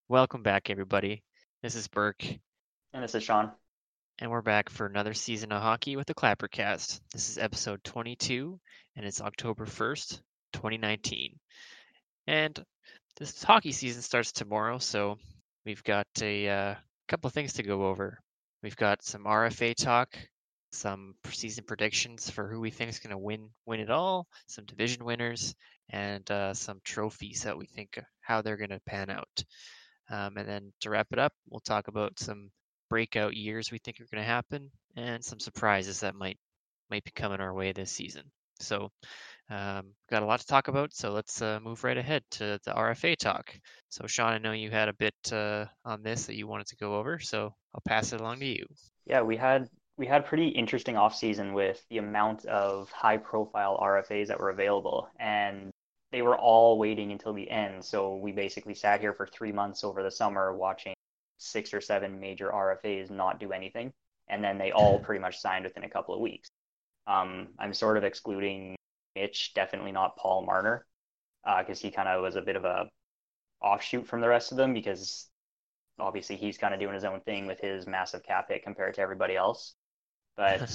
Welcome back, everybody. This is Burke, And this is Sean. and we're back for another season of hockey with the Clappercast. This is episode 22, and it's October 1st, 2019. And this hockey season starts tomorrow, so we've got a couple of things to go over. We've got some RFA talk, some season predictions for who we think is going to win it all, some division winners, and some trophies that we think how they're going to pan out. And then to wrap it up, we'll talk about some breakout years we think are going to happen and some surprises that might be coming our way this season. So, got a lot to talk about. So let's move right ahead to the RFA talk. So, Sean, I know you had a bit on this that you wanted to go over, so I'll pass it along to you. Yeah, we had a pretty interesting offseason with the amount of high profile RFAs that were available, and they were all waiting until the end. So we basically sat here for 3 months over the summer watching 6 or 7 major RFAs not do anything, and then they all pretty much signed within a couple of weeks. I'm sort of excluding Mitch, definitely not Paul Marner, because he kind of was a bit of a offshoot from the rest of them because obviously he's kind of doing his own thing with his massive cap hit compared to everybody else. But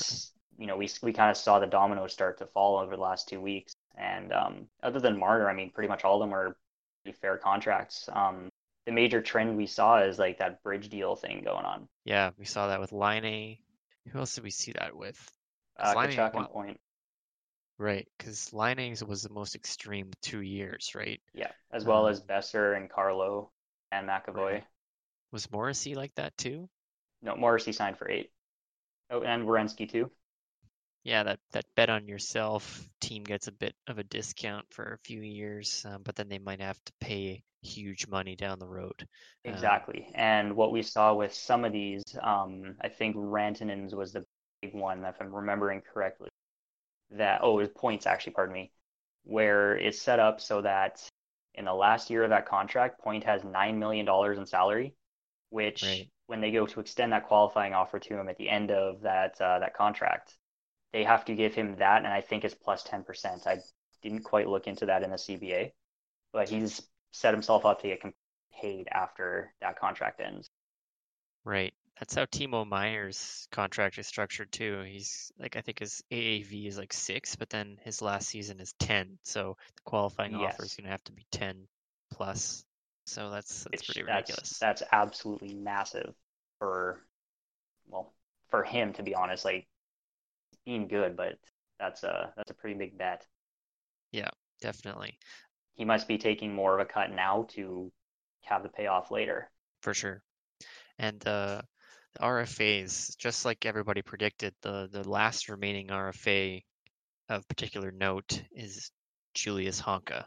we kind of saw the dominoes start to fall over the last 2 weeks. And other than Marner, I mean, pretty much all of them were pretty fair contracts. The major trend we saw is like that bridge deal thing going on. Yeah, we saw that with Line. Who else did we see that with? Because Line, Kachuk and well, Point, right, because Line was the most extreme 2 years, right? yeah, as well Um, as Besser and Carlo and McAvoy. right. Was Morrissey like that too? No, Morrissey signed for 8. Oh, and Werenski too. Yeah, that bet on yourself team gets a bit of a discount for a few years, but then they might have to pay huge money down the road. Um, Exactly. And what we saw with some of these, I think Rantanen's was the big one, if I'm remembering correctly. It was Points actually, pardon me, where it's set up so that in the last year of that contract, Point has $9 million in salary, which right. when they go to extend that qualifying offer to him at the end of that contract, they have to give him that, and I think it's plus 10%. I didn't quite look into that in the CBA, but he's set himself up to get paid after that contract ends. Right. That's how Timo Meyer's contract is structured too. He's like, I think his AAV is like 6, but then his last season is 10. So the qualifying offer is Yes, going to have to be 10 plus. So that's which pretty that's ridiculous. that's absolutely massive for well for him, to be honest. Like, being good, but that's a pretty big bet. Yeah, definitely. He must be taking more of a cut now to have the payoff later. For sure. And the RFAs, just like everybody predicted, the last remaining RFA of particular note is Julius Honka.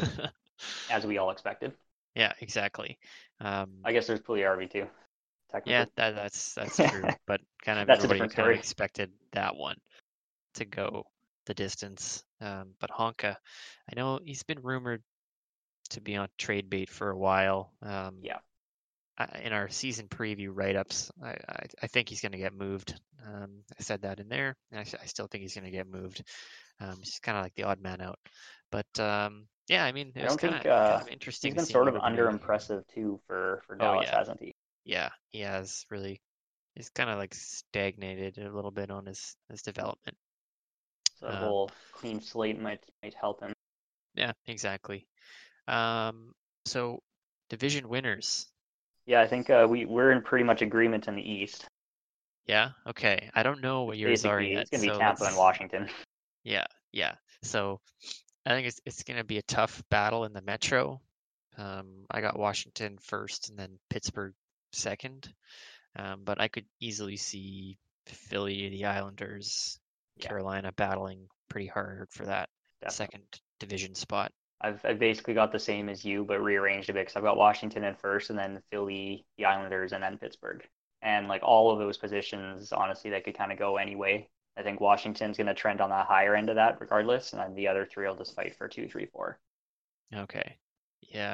As we all expected. Yeah, exactly. I guess there's Pugliarvi too, Yeah, technically. that's true, but kind of That's a everybody different kind of story. expected that one to go the distance. But Honka, I know he's been rumored to be on trade bait for a while. Yeah, In our season preview write-ups, I think he's going to get moved. I said that in there, and I still think he's going to get moved. He's kind of like the odd man out. But yeah, I mean, it I was don't kind think of kind of he's interesting to been see him sort go of to under Blue. impressive too for Oh Dallas, yeah, hasn't he? yeah, he has really. He's kind of like stagnated a little bit on his development. So that Um, whole clean slate might help him. yeah, exactly. So division winners. Yeah, I think we're in pretty much agreement in the East. Yeah, okay. I don't know what yours are It's yet, going to be so Tampa and let's. Washington. Yeah, yeah. So I think it's going to be a tough battle in the Metro. I got Washington first and then Pittsburgh second. But I could easily see Philly, the Islanders, Yeah, Carolina battling pretty hard for that definitely. second division spot. I've basically got the same as you, but rearranged a bit because I've got Washington in first, and then Philly, the Islanders, and then Pittsburgh. And like all of those positions, honestly, they could kind of go anyway. I think Washington's going to trend on the higher end of that regardless, and then the other three will just fight for 2, 3, 4. Okay. Yeah,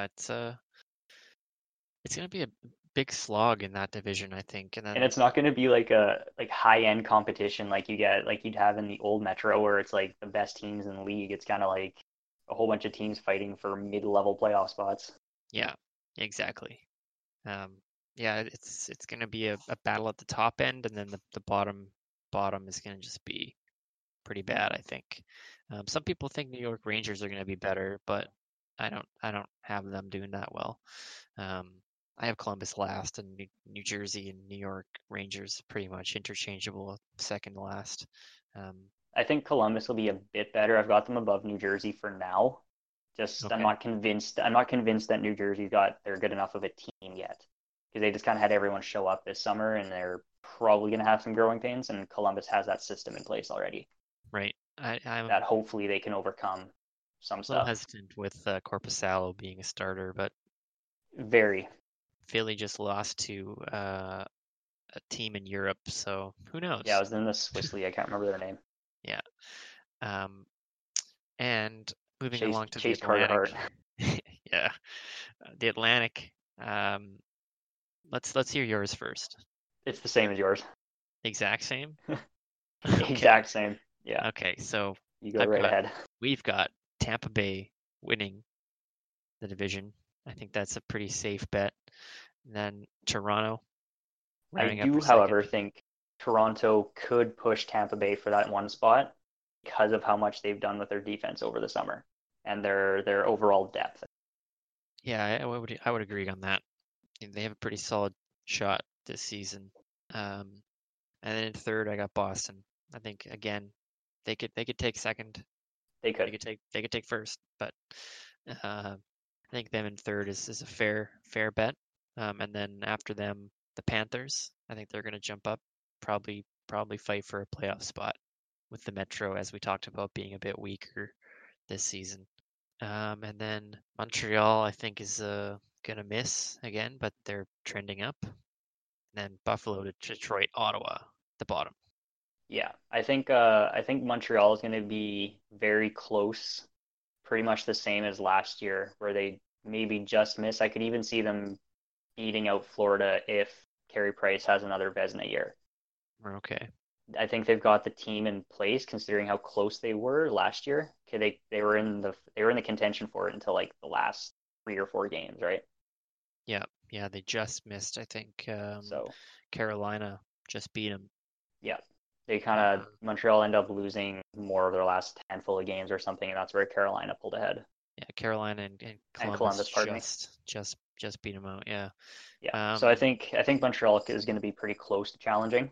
it's gonna be a big slog in that division, I think. And And then it's not going to be like a high end competition like you'd have in the old Metro where it's like the best teams in the league. It's kind of like a whole bunch of teams fighting for mid level playoff spots. yeah, exactly. Yeah, it's going to be a battle at the top end, and then the bottom is going to just be pretty bad, I think. Some people think New York Rangers are going to be better, but I don't have them doing that well. Um, I have Columbus last, and New Jersey and New York Rangers pretty much interchangeable, second to last. Um, I think Columbus will be a bit better. I've got them above New Jersey for now. Just I'm okay, not convinced. I'm not convinced that New Jersey got they're good enough of a team yet because they just kind of had everyone show up this summer and they're probably going to have some growing pains. And Columbus has that system in place already right. I'm that hopefully they can overcome some a little stuff. hesitant with Korpisalo being a starter, but Very. Philly just lost to a team in Europe, so who Yeah, I knows? was in the Swiss league. I can't remember their name. Yeah. Um, and moving Chase along to the Chase Carter Atlantic. Hart. Yeah, the Atlantic. Um, let's hear yours first. It's the same as yours. Exact same. Okay. Exact same. Yeah, Okay. So you go I've right got ahead. we've got Tampa Bay winning the division. I think that's a pretty safe bet. And then Toronto I rounding up for do, second. however, think Toronto could push Tampa Bay for that one spot because of how much they've done with their defense over the summer and their overall depth. Yeah, I would agree on that. They have a pretty solid shot this season. And then in third, I got Boston. I think again, they could take second. They They could. could take first, but I think them in third is a fair bet. And then after them, the Panthers. I think they're going to jump up, probably fight for a playoff spot with the Metro, as we talked about, being a bit weaker this season. And then Montreal, I think, is going to miss again, but they're trending up. And then Buffalo to Detroit, Ottawa, the bottom. Yeah, I think Montreal is going to be very close, pretty much the same as last year, where they maybe just miss. I could even see them beating out Florida if Carey Price has another Vezina year. We're okay. I think they've got the team in place considering how close they were last year. Okay, they were in the contention for it until like the last 3 or 4 games, right? Yeah, yeah, they just missed. I think So Carolina just beat them. yeah, they kind of Uh, Montreal end up losing more of their last handful of games or something, and that's where Carolina pulled ahead. yeah, Carolina and And Columbus Columbus, pardon me. just beat them out. Yeah. Yeah, so Um, I think Montreal is going to be pretty close to challenging,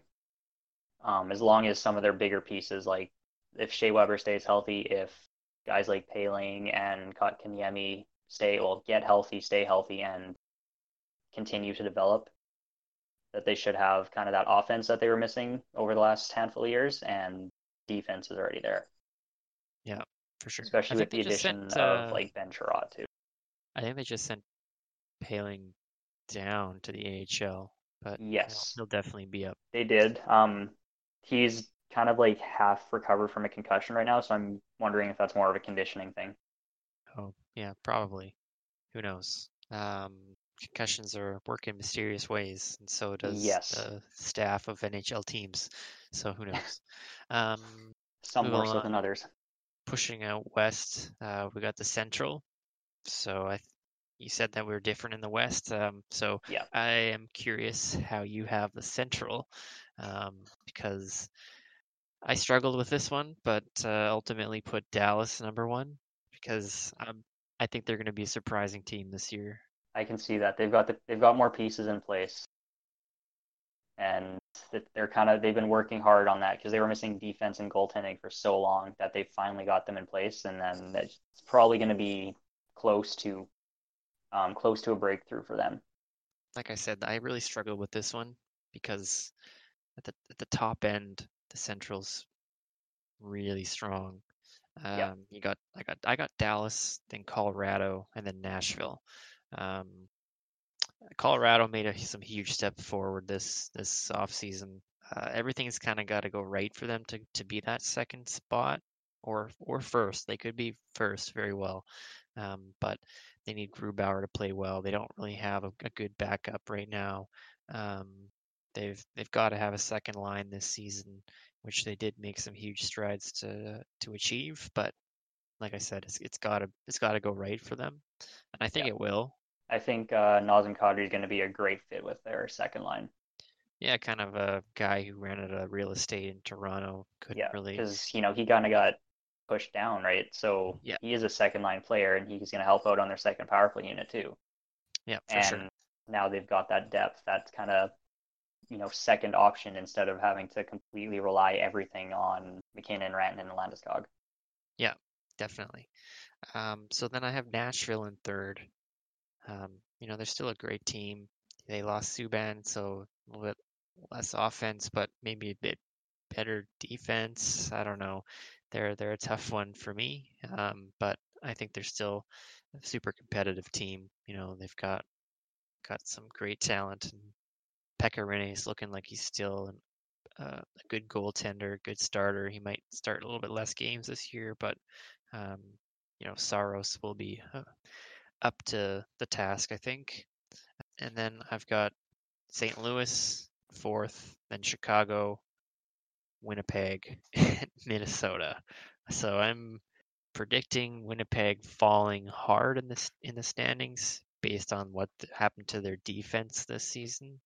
as long as some of their bigger pieces, like if Shea Weber stays healthy, if guys like Paling and Kotkaniemi get healthy, stay healthy, and continue to develop, that they should have kind of that offense that they were missing over the last handful of years, and defense is already there, yeah, for sure. I especially think with they the just sent. addition of like Ben Sherrod too. I think they just sent Paling down to the AHL, but Yes, he'll definitely be up. they did. He's kind of like half recovered from a concussion right now, so I'm wondering if that's more of a conditioning thing. Oh, yeah, probably. Who knows? Concussions are work in mysterious ways, and so does Yes, the staff of NHL teams. So who knows? Um, some moving more so along, than others. pushing out west, we got the Central. So you said that we were different in the West. So Yeah, I am curious how you have the Central, because I struggled with this one, but ultimately put Dallas number one because I think they're going to be a surprising team this year. I can see that they've got more pieces in place, and they've been working hard on that because they were missing defense and goaltending for so long that they finally got them in place, and then it's probably going to be close to close to a breakthrough for them. Like I said, I really struggled with this one because at the top end, the Central's really strong. Yeah, I got Dallas, then Colorado, and then Nashville. Um, Colorado made some huge step forward this offseason. Everything's kind of got to go right for them to be that second spot or first. They could be first very well, but they need Grubauer to play well. They don't really have a good backup right now. Um, they've got to have a second line this season, which they did make some huge strides to achieve. But like I said, it's gotta go right for them, and I think yeah. it will. I think Nazem Kadri is going to be a great fit with their second line. Yeah, kind of a guy who ran out of real estate in Toronto. Couldn't Yeah, really. because he kind of got pushed down, right? So Yeah, he is a second line player, and he's going to help out on their second power play unit too. yeah, for sure. And now they've got that depth. That's kind of second option instead of having to completely rely everything on McKinnon, Rantanen, and Landeskog. Yeah, definitely. So then I have Nashville in third. They're still a great team. They lost Subban, so a little bit less offense, but maybe a bit better defense. I don't know. They're a tough one for me, but I think they're still a super competitive team. They've got some great talent, and Pekka Rinne is looking like he's still a good goaltender, good starter. He might start a little bit less games this year, but um, Saros will be up to the task, I think. And then I've got St. Louis fourth, then Chicago, Winnipeg, and Minnesota. So I'm predicting Winnipeg falling hard in the standings based on what happened to their defense this season.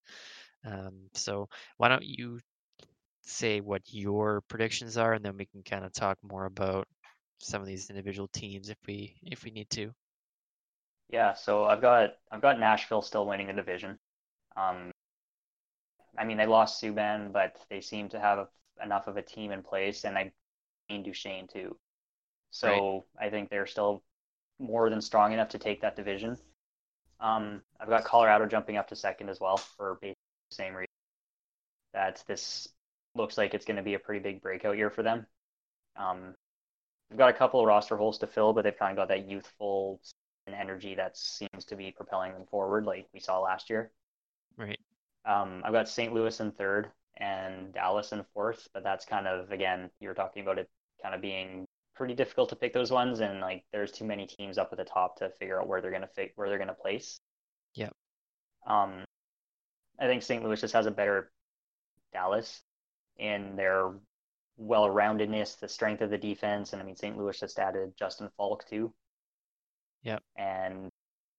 So why don't you say what your predictions are, and then we can kind of talk more about some of these individual teams if we need to. Yeah, so I've got Nashville still winning the division. Um, I mean, they lost Subban, but they seem to have enough of a team in place, and I mean Duchesne too. Right. So I think they're still more than strong enough to take that division. I've got Colorado jumping up to second as well for basically the same reason that this looks like it's going to be a pretty big breakout year for them. Um, they've got a couple of roster holes to fill, but they've kind of got that youthful and energy that seems to be propelling them forward, like we saw last year. Right. I've got St. Louis in third and Dallas in fourth, but that's kind of, again, you were talking about it kind of being pretty difficult to pick those ones, and like there's too many teams up at the top to figure out where they're gonna place. Yep. Um, I think St. Louis just has a better Dallas in their well-roundedness, the strength of the defense, and I mean St. Louis just added Justin Falk too, Yep. and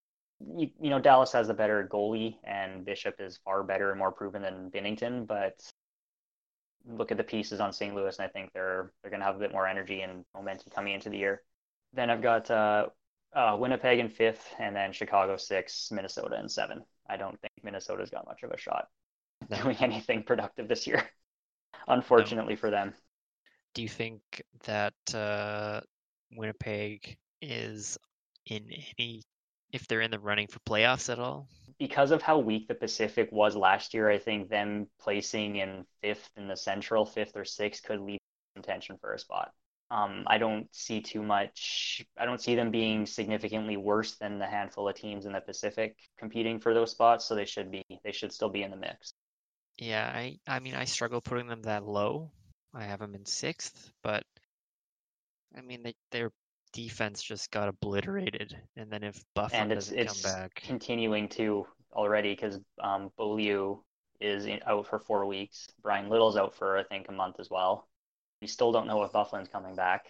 Dallas has the better goalie, and Bishop is far better and more proven than Binnington, but look at the pieces on St. Louis, and I think they're going to have a bit more energy and momentum coming into the year. Then I've got Winnipeg in fifth, and then Chicago six, Minnesota in seven. I don't think Minnesota's got much of a shot No. doing anything productive this year, No. unfortunately for them. Do you think that Winnipeg is in any, if they're in the running for playoffs at all? Because of how weak the Pacific was last year, I think them placing in fifth in the Central, fifth or sixth, could leave contention for a spot. I don't see too much. I don't see them being significantly worse than the handful of teams in the Pacific competing for those spots. So they should still be in the mix. Yeah, I mean I struggle putting them that low. I have them in sixth, but I mean their defense just got obliterated, and then if And Bufflin it's doesn't come it's back, continuing to already because Beaulieu is out for 4 weeks. Brian Little's out for I think a month as well. We still don't know if Bufflin's coming back.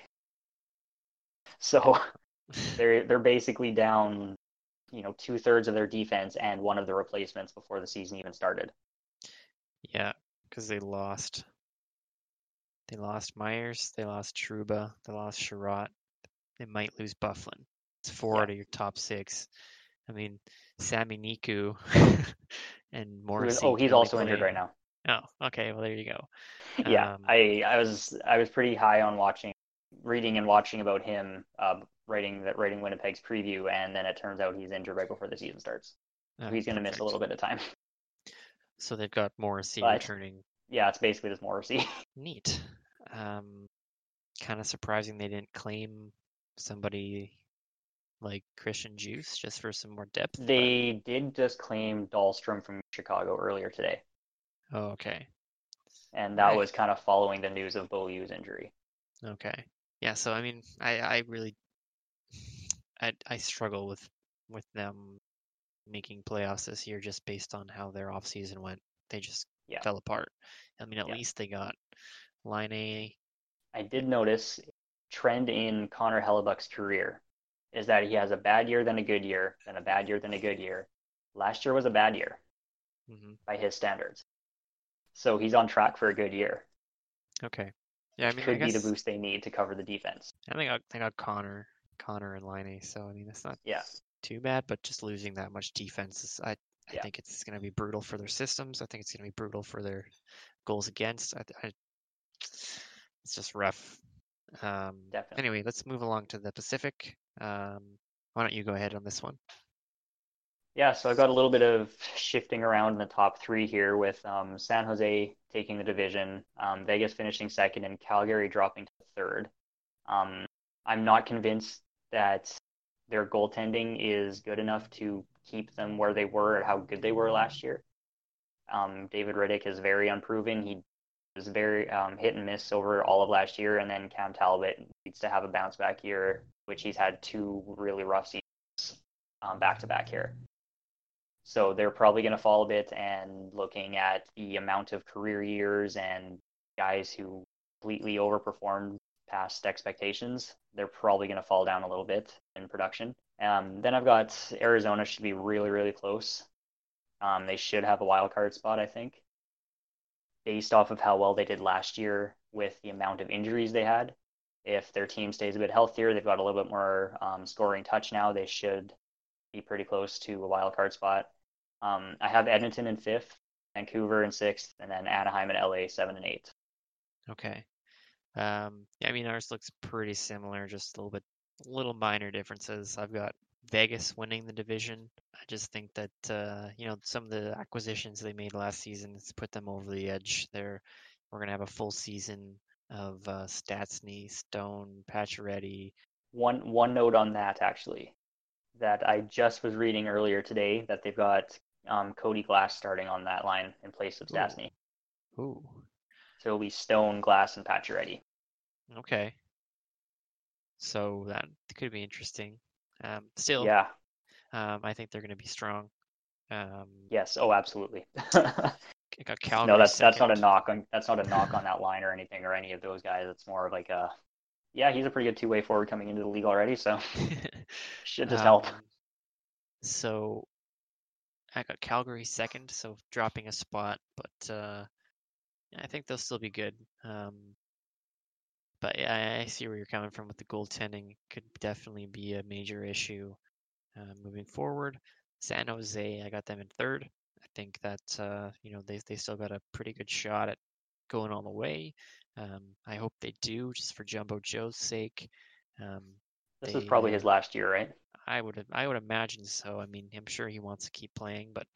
So they're basically down, 2/3 of their defense and one of the replacements before the season even started. yeah, because they lost Myers, they lost Truba, they lost Sherratt. They might lose Bufflin. It's four Yeah. out of your top six. I mean, Sami Niku and Oh, Morrissey can he's only also injured play. right now. Oh, okay. Well, there you go. Yeah, Um, I was pretty high on reading and watching about him, writing Winnipeg's preview, and then it turns out he's injured right before the season starts. So he's going to miss a little perfect. bit of time. So they've got Morrissey But returning. yeah, it's basically just Morrissey. Neat. Kind of surprising they didn't claim somebody like Christian Juice just for some more depth, but They did just claim Dahlstrom from Chicago earlier today, oh, okay. and All that right. was kind of following the news of Beaulieu's injury. Okay. Yeah, so I mean, I really I struggle with them making playoffs this year just based on how their offseason went. They just Yeah, fell apart. I mean, at yeah. least they got Line A. I did notice trend in Connor Hellebuck's career. is that he has a bad year, then a good year, then a bad year, then a good year. Last year was a bad year Hmm. by his standards. So he's on track for a good year, Okay. Yeah, I which mean, I could be the guess boost they need to cover the defense. they got Connor and Laine, so I mean, it's not Yeah, too bad, but just losing that much defense I yeah, think it's going to be brutal for their systems. I think it's going to be brutal for their goals against. It's just rough. definitely. Anyway, let's move along to the Pacific. Why don't you go ahead on this one? Yeah, so I've got a little bit of shifting around in the top three here with San Jose taking the division, Vegas finishing second, and Calgary dropping to third. Um, I'm not convinced that their goaltending is good enough to keep them where they were or how good they were last year. David Riddick is very unproven. He was very hit and miss over all of last year, and then Cam Talbot needs to have a bounce back year, which he's had two really rough seasons back to back here. So they're probably going to fall a bit, and looking at the amount of career years and guys who completely overperformed past expectations, they're probably going to fall down a little bit in production. Then I've got Arizona should be really, really close. They should have a wild card spot, I think, based off of how well they did last year with the amount of injuries they had. If their team stays a bit healthier, they've got a little bit more scoring touch now. They should be pretty close to a wild card spot. I have Edmonton in fifth, Vancouver in sixth, and then Anaheim and LA 7 and 8. Okay. Yeah, I mean, ours looks pretty similar, just little minor differences. I've got Vegas winning the division. I just think that some of the acquisitions they made last season has put them over the edge. We're gonna have a full season of Stastny, Stone, Pacioretty. One note on that actually, that I just was reading earlier today that they've got Cody Glass starting on that line in place of Ooh, Stastny. ooh, So it'll be Stone, Glass, and Pacioretty. okay. So that could be interesting. Still, Yeah. I think they're gonna be strong. Um, Yes. Oh, absolutely. I got No, Calgary that's not a second. knock on that line or anything or any of those guys. It's more of like a yeah, he's a pretty good two-way forward coming into the league already, so should just help. Um, so I got Calgary second, so dropping a spot, but I think they'll still be good. But yeah, I see where you're coming from with the goaltending. Could definitely be a major issue moving forward. San Jose, I got them in third. I think that they still got a pretty good shot at going all the way. I hope they do, just for Jumbo Joe's sake. Um, This is they probably his last year, right? I would imagine so. I mean, I'm sure he wants to keep playing, but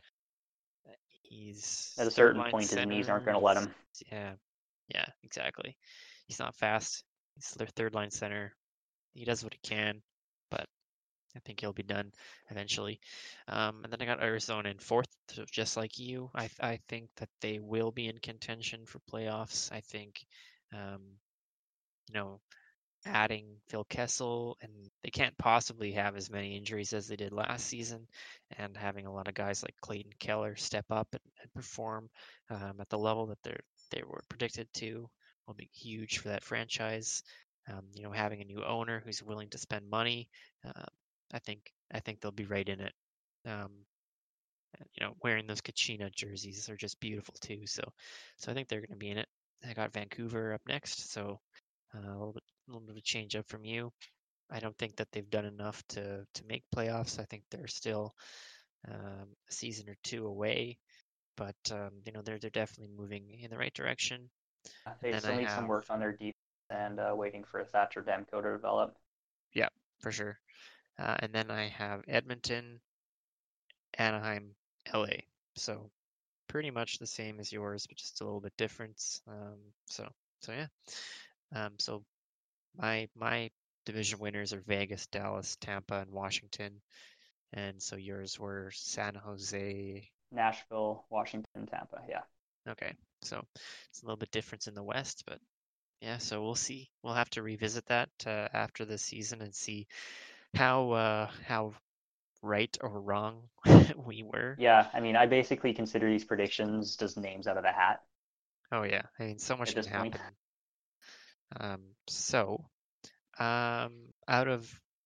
At he's a third certain line point, his knees aren't center. going to let him. Yeah, yeah, exactly. He's not fast. He's their third line center. He does what he can, but I think he'll be done eventually. And then I got Arizona in fourth, so just like you. I think that they will be in contention for playoffs. I think, um, you know, adding Phil Kessel, and they can't possibly have as many injuries as they did last season, and having a lot of guys like Clayton Keller step up and perform at the level that they were predicted to will be huge for that franchise. Having a new owner who's willing to spend money, uh, I think they'll be right in it. Um, Wearing those Kachina jerseys are just beautiful too. So I think they're going to be in it. I got Vancouver up next, so a little bit of a change up from you. I don't think that they've done enough to make playoffs. I think they're still a season or two away, but they're definitely moving in the right direction. And They then I still need some have work on their defense and waiting for Thatcher Demko to develop. yeah, for sure. And then I have Edmonton, Anaheim, LA. So pretty much the same as yours, but just a little bit different. So yeah. So my division winners are Vegas, Dallas, Tampa, and Washington. And so yours were San Jose. Nashville, Washington, Tampa. Yeah. Okay, so it's a little bit different in the West, but yeah, so we'll see. We'll have to revisit that after the season and see how right or wrong we were. Yeah, I mean, I basically consider these predictions just names out of the hat Oh yeah, I mean, so at much can this point. happen. Um, so out of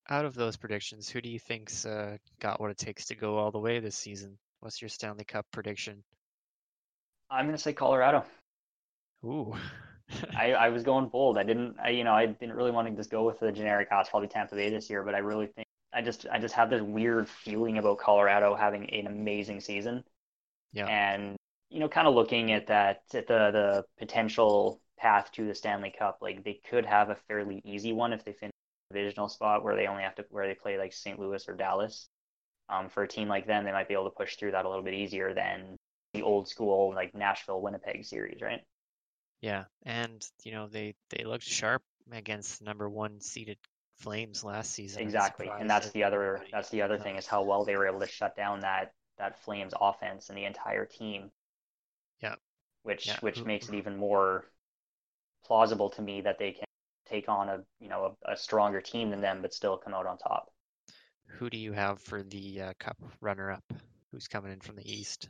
out of those predictions, who do you think's got what it takes to go all the way this season? What's your Stanley Cup prediction? I'm gonna say Colorado. Ooh. I was going bold. I didn't really want to just go with the generic. Oh, it's probably Tampa Bay this year, but I really think I just have this weird feeling about Colorado having an amazing season, Yeah. and kind of looking at that at the potential path to the Stanley Cup. Like they could have a fairly easy one if they finish a divisional spot where they play like St. Louis or Dallas. For a team like them, they might be able to push through that a little bit easier than the old school like Nashville Winnipeg series, right? Yeah. And they looked sharp against number one seeded Flames last season. I'm Exactly. And surprised that's that the other nobody that's the other thing is how well they were able to shut down that Flames offense and the entire team, yeah. which Yeah. which Who makes it even more plausible to me that they can take on a stronger team than them but still come out on top. who do you have for the cup runner up? Who's coming in from the East?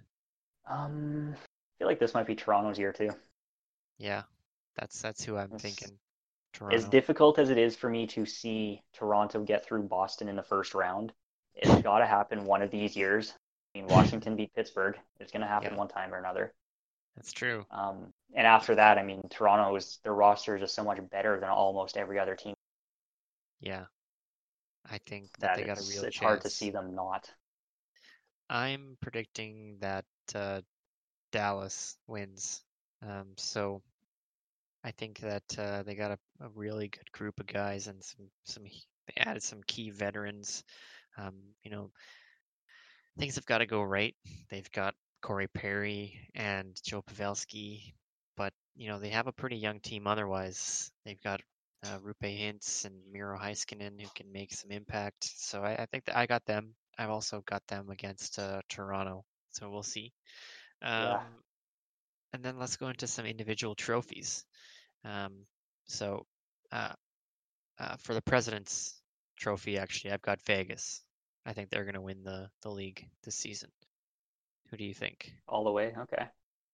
I feel like this might be Toronto's year too. Yeah. That's who I'm It's, thinking. as Toronto. difficult as it is for me to see Toronto get through Boston in the first round, it's got to happen one of these years. I mean, Washington beat Pittsburgh. It's going to happen Yeah, one time or another. that's true. And after that, I mean, their roster is just so much better than almost every other team Yeah, I think that that they got a it's real it's hard to see chance. them not. I'm predicting that Dallas wins. So I think that they got a really good group of guys and they added some key veterans. Um, you know, things have got to go right. They've got Corey Perry and Joe Pavelski, but they have a pretty young team otherwise. They've got Rupe Hintz and Miro Heiskanen who can make some impact. So I think that I got them. I've also got them against Toronto. So we'll see. Yeah. Um, and then let's go into some individual trophies. Um, so uh, for the President's Trophy, actually, I've got Vegas. I think they're going to win the league this season. Who do you think? All the way. Okay.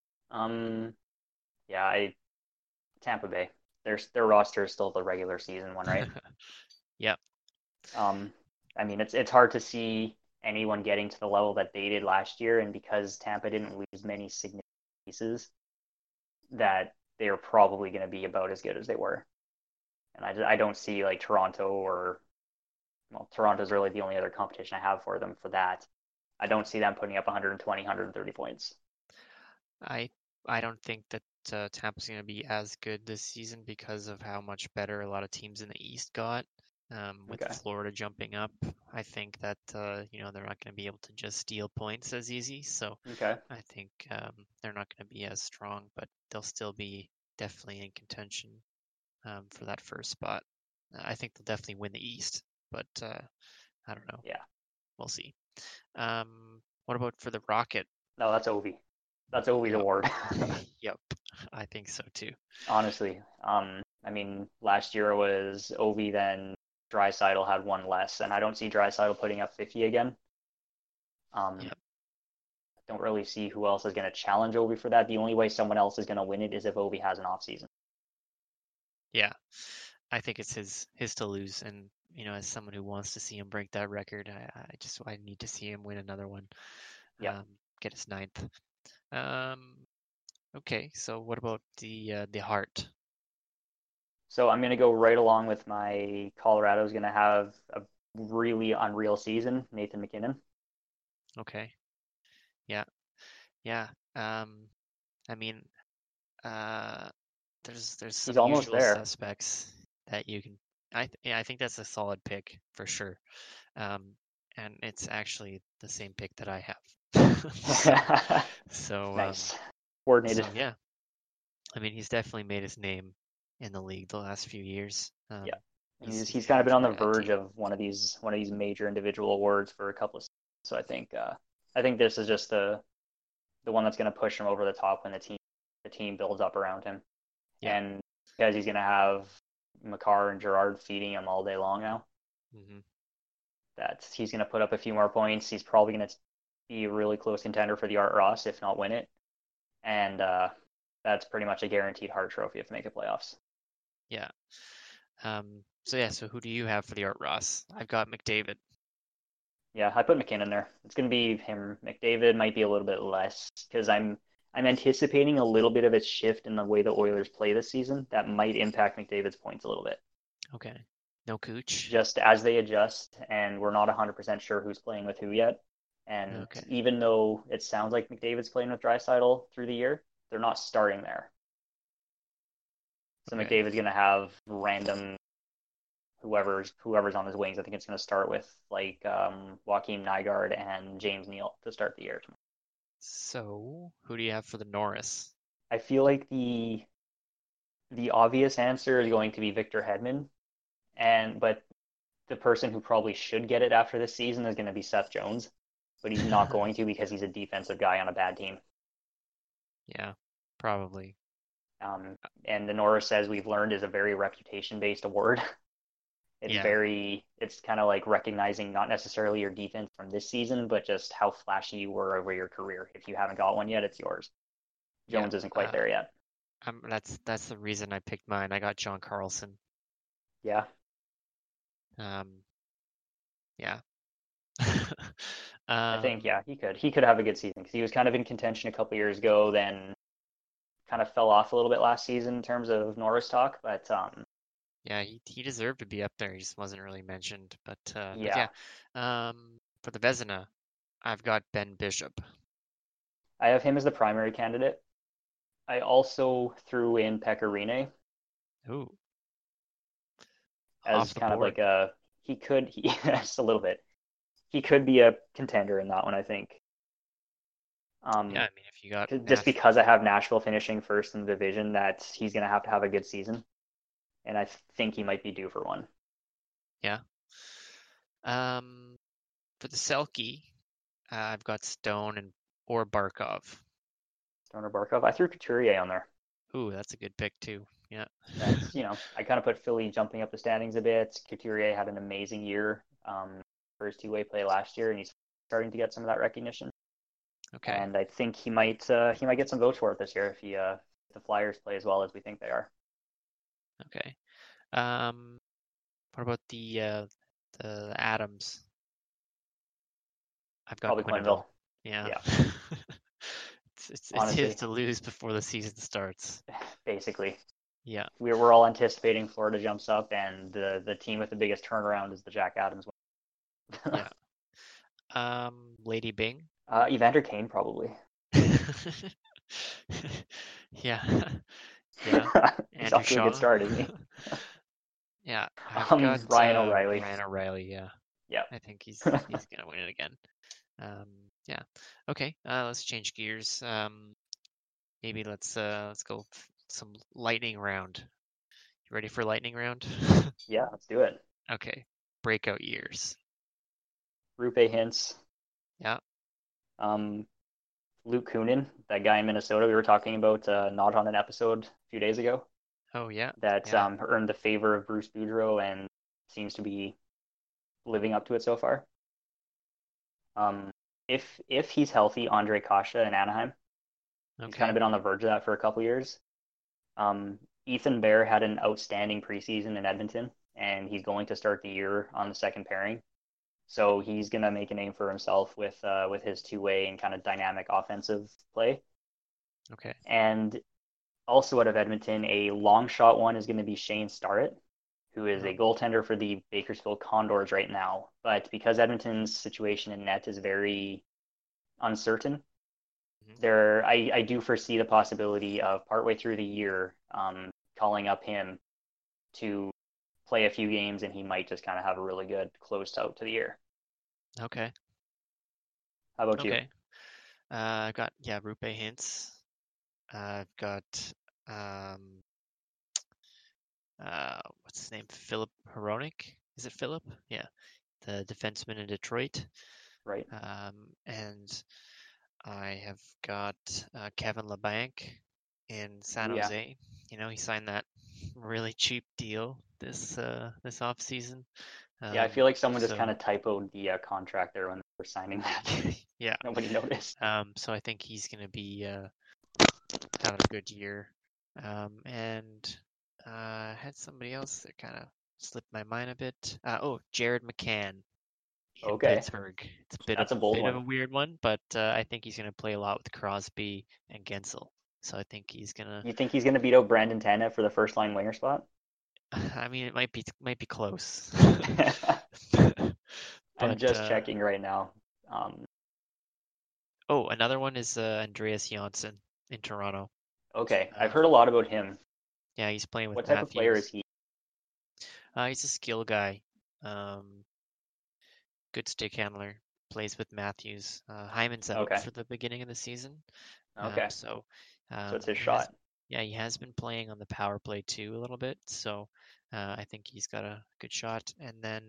Um, yeah, I Tampa Bay. Their roster is still the regular season one, right? Yep. Um, I mean, it's hard to see anyone getting to the level that they did last year, and because Tampa didn't lose many significant pieces, that they're probably going to be about as good as they were. And I don't see like Toronto or well, Toronto's really the only other competition I have for them for that. I don't see them putting up 120, 130 points. I I don't think that Tampa's going to be as good this season because of how much better a lot of teams in the East got. With Okay. Florida jumping up, I think that they're not going to be able to just steal points as easy. So Okay. I think they're not going to be as strong, but they'll still be definitely in contention for that first spot. I think they'll definitely win the East, but I don't know. Yeah. We'll see. What about for the Rocket? No, that's Ovi. That's Ovi's Yep. award. Yep. I think so too. Honestly. I mean, last year was Ovi, then Draisaitl had one less, and I don't see Draisaitl putting up 50 again. Yep. Don't really see who else is going to challenge Ovi for that. The only way someone else is going to win it is if Ovi has an off season. Yeah. I think it's his to lose, and as someone who wants to see him break that record, I need to see him win another one. Yep. Get his ninth. Um, okay, so what about the Hart? So I'm going to go right along with my Colorado's going to have a really unreal season, Nathan MacKinnon. Okay. Yeah. Yeah. I mean, uh, there's He's some almost usual there. suspects that you can. Yeah, I think that's a solid pick for sure. Um, and it's actually the same pick that I have. So Nice. Coordinated. so yeah. I mean, he's definitely made his name in the league the last few years. Yeah. He's He's kind of been managed on the a verge team. of one of these major individual awards for a couple of seasons. So I think this is just the one that's going to push him over the top when the team builds up around him. Yeah. And because he's going to have Makar and Gerard feeding him all day long now, Hmm. that he's going to put up a few more points. He's probably going to be a really close contender for the Art Ross, if not win it. And that's pretty much a guaranteed Hart Trophy if they make it playoffs. Yeah. So who do you have for the Art Ross? I've got McDavid. Yeah, I put McKinnon there. It's going to be him. McDavid might be a little bit less because I'm anticipating a little bit of a shift in the way the Oilers play this season that might impact McDavid's points a little bit. Okay. No Cooch. Just as they adjust, and we're not 100% sure who's playing with who yet. And Okay. even though it sounds like McDavid's playing with Draisaitl through the year, they're not starting there. So Okay. McDavid's going to have random whoever's on his wings. I think it's going to start with like Joaquin Nygaard and James Neal to start the year. So who do you have for the Norris? I feel like the obvious answer is going to be Victor Hedman, but the person who probably should get it after this season is going to be Seth Jones, but he's not going to because he's a defensive guy on a bad team. Yeah, probably. And the Norris, as we've learned, is a very reputation-based award. Yeah. It's kind of like recognizing not necessarily your defense from this season, but just how flashy you were over your career. If you haven't got one yet, it's yours. Yeah. Jones isn't quite there yet. That's the reason I picked mine. I got John Carlson. Yeah. Yeah. I think, yeah, he could have a good season because he was kind of in contention a couple years ago, then kind of fell off a little bit last season in terms of Norris talk, but Yeah, he deserved to be up there. He just wasn't really mentioned. But yeah, yeah. For the Vezina, I've got Ben Bishop. I have him as the primary candidate. I also threw in Pekka Rinne Ooh, as off the kind of board. like just a little bit. He could be a contender in that one, I think. Yeah, I mean, if you got Just Nash, because I have Nashville finishing first in the division, that he's going to have a good season, and I think he might be due for one. yeah. For the Selkie, I've got Stone and or Barkov. Stoner Barkov. I threw Couturier on there. Ooh, that's a good pick too. Yeah. That's I kind of put Philly jumping up the standings a bit. Couturier had an amazing year for his two-way play last year, and he's starting to get some of that recognition. Okay. And I think he might get some votes for it this year if the Flyers play as well as we think they are. Okay. What about the Adams? I've got Probably Quenneville. Quenneville. Yeah. Yeah, It's his honestly, to lose before the season starts. basically. Yeah. We're all anticipating Florida jumps up, and the team with the biggest turnaround is the Jack Adams one. Yeah. Lady Bing. Evander Kane probably. Yeah. Yeah. He's Andrew off to a good Shaw. start, isn't he? Yeah, I've got Ryan O'Reilly. Ryan O'Reilly. Yeah, Yeah. I think he's gonna win it again. Um, yeah. Okay. Let's change gears. Maybe let's go some lightning round. You ready for lightning round? Yeah, let's do it. Okay. Breakout years. Rupe Hintz, Yeah. um, Luke Kunin, that guy in Minnesota we were talking about not on an episode a few days ago, Oh yeah. that Yeah. earned the favor of Bruce Boudreau and seems to be living up to it so far. Um, if he's healthy, Andre Kasha in Anaheim, he's kind of Okay. been on the verge of that for a couple years. Ethan Bear had an outstanding preseason in Edmonton, and he's going to start the year on the second pairing. So he's gonna make a name for himself with his two-way and kind of dynamic offensive play. Okay. And also out of Edmonton, a long shot one is going to be Shane Starrett, who is a Oh. goaltender for the Bakersfield Condors right now. But because Edmonton's situation in net is very uncertain, Mhm. I do foresee the possibility of partway through the year calling up him to play a few games, and he might just kind of have a really good close out to the year. Okay. How about you? Okay. I've got Rupe Hintz. I've got um what's his name? Philip Hronik. Is it Philip? Yeah, the defenseman in Detroit. Right. And I have got Kevin Labanc in San Oh yeah. Jose. You know, he signed that really cheap deal this off season. Yeah, I feel like someone just kind So of typoed the contract there when they were signing that. yeah. Nobody noticed. So I think he's gonna be having a good year. And I had somebody else that kind of slipped my mind a bit. Jared McCann in Okay, Pittsburgh. It's a bit of that's a bold bit of one. a weird one, but I think he's going to play a lot with Crosby and Gensel. So I think he's gonna. You think he's going to beat out Brandon Tanev for the first line winger spot? I mean, it might be close, I'm but just checking right now. Um, another one is Andreas Johnsson in Toronto. okay, I've Um, heard a lot about him. yeah, he's playing with What type of player is Matthews. he? He's a skill guy. Um, Good stick handler. Plays with Matthews. Hyman's out Okay, for the beginning of the season, okay, so so it's his he has. shot. Yeah, he has been playing on the power play too a little bit, so I think he's got a good shot. And then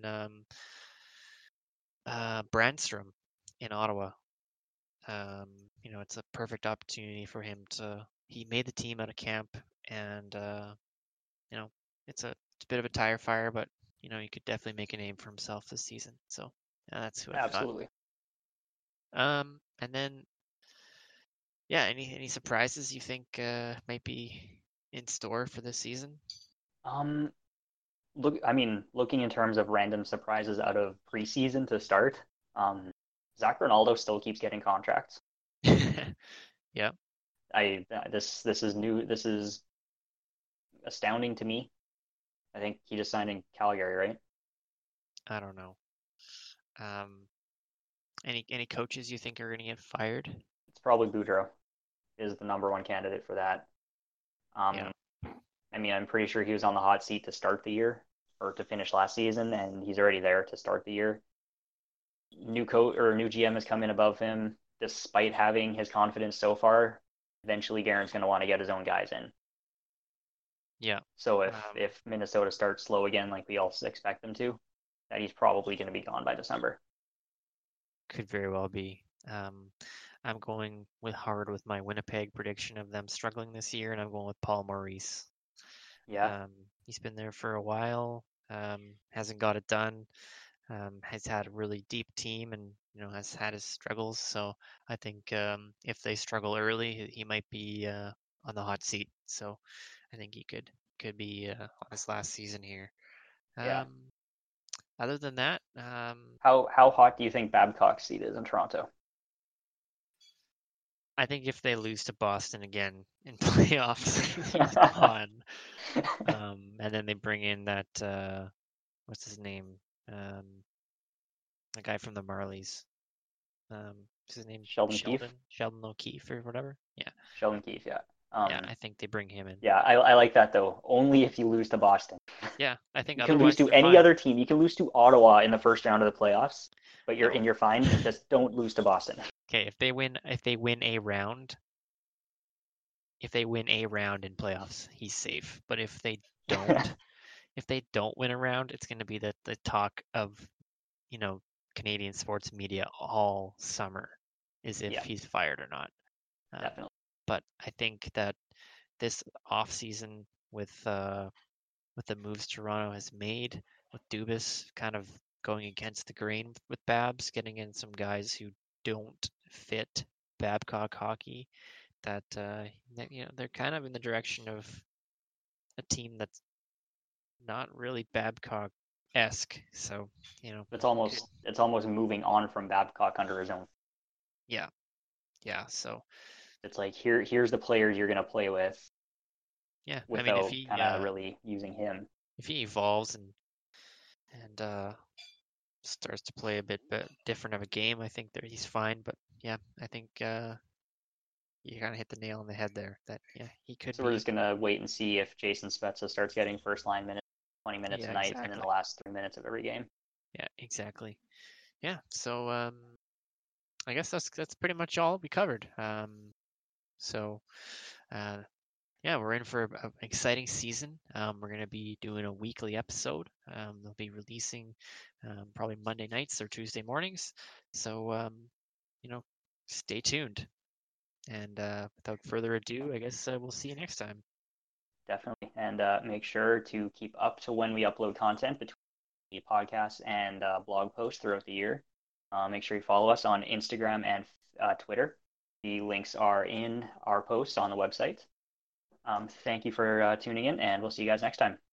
Brandstrom in Ottawa. Um, it's a perfect opportunity for him to. He made the team out of camp, and you know, it's a bit of a tire fire, but he could definitely make a name for himself this season. So that's who I've got. Absolutely. And then yeah, any surprises you think might be in store for this season? Um, I mean, looking in terms of random surprises out of preseason to start, um, Zach Ronaldo still keeps getting contracts. Yeah, This is new. This is astounding to me. I think he just signed in Calgary, right? I don't know. Um, any coaches you think are going to get fired? It's probably Boudreaux is the number one candidate for that. Yeah, Um, I mean, I'm pretty sure he was on the hot seat to start the year or to finish last season, and he's already there to start the year. New coach or new GM has come in above him, despite having his confidence so far. Eventually, Guerin's going to want to get his own guys in. yeah. So Um, if Minnesota starts slow again, like we all expect them to, that he's probably going to be gone by December. could very well be. I'm going hard with my Winnipeg prediction of them struggling this year, and I'm going with Paul Maurice. Yeah, He's been there for a while. Hasn't got it done. Has had a really deep team and has had his struggles. So I think if they struggle early, he might be on the hot seat. So I think he could be on his last season here. yeah. Other than that, How hot do you think Babcock's seat is in Toronto? I think if they lose to Boston again in playoffs, he's gone. And then they bring in that what's his name? Um, the guy from the Marlies. What's his name? Sheldon Sheldon, Keefe. Sheldon O'Keefe or whatever. Yeah, Sheldon Keefe. Yeah. yeah. I think they bring him in. Yeah. I like that though. Only if you lose to Boston. Yeah, I think You can lose otherwise to they're any fine. other team. You can lose to Ottawa in the first round of the playoffs, but No. you're fine. Just don't lose to Boston. Okay, if they win a round, if they win a round in playoffs, he's safe. But if they don't win a round, it's going to be the talk of you know Canadian sports media all summer, is if Yeah, he's fired or not. Um, definitely. but I think that this off season with the moves Toronto has made, with Dubas kind of going against the grain with Babs, getting in some guys who don't fit Babcock hockey, that they're kind of in the direction of a team that's not really Babcock esque. So could It's almost moving on from Babcock under his own. yeah, yeah. So It's like here's the players you're gonna play with yeah, I mean without kind of really using him. if he evolves and starts to play a bit different of a game, I think that he's fine. But yeah, I think you kind of hit the nail on the head there. That yeah, he could So we're be. just gonna wait and see if Jason Spezza starts getting first line minutes, 20 minutes a Yeah, night, and in the exactly. last 3 minutes of every game. Yeah, exactly. Yeah. So I guess that's pretty much all we covered. So uh, yeah, we're in for an exciting season. We're gonna be doing a weekly episode. They'll be releasing probably Monday nights or Tuesday mornings. So you know, stay tuned. And without further ado, I guess we'll see you next time. Definitely, and make sure to keep up to when we upload content between the podcasts and blog posts throughout the year. Make sure you follow us on Instagram and Twitter. The links are in our posts on the website. Thank you for tuning in, and we'll see you guys next time.